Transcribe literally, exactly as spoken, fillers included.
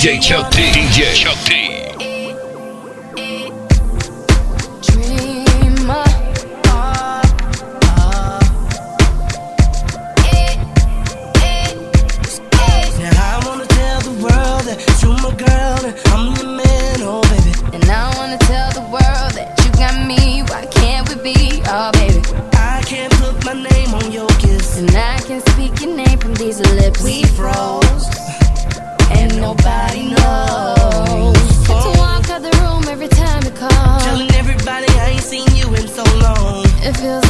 J Chuck D. D J Chuck D. Oh baby, I can't put my name on your kiss, and I can speak your name from these lips. We froze, and nobody knows. Had to walk out the room every time you call, telling everybody I ain't seen you in so long. It feels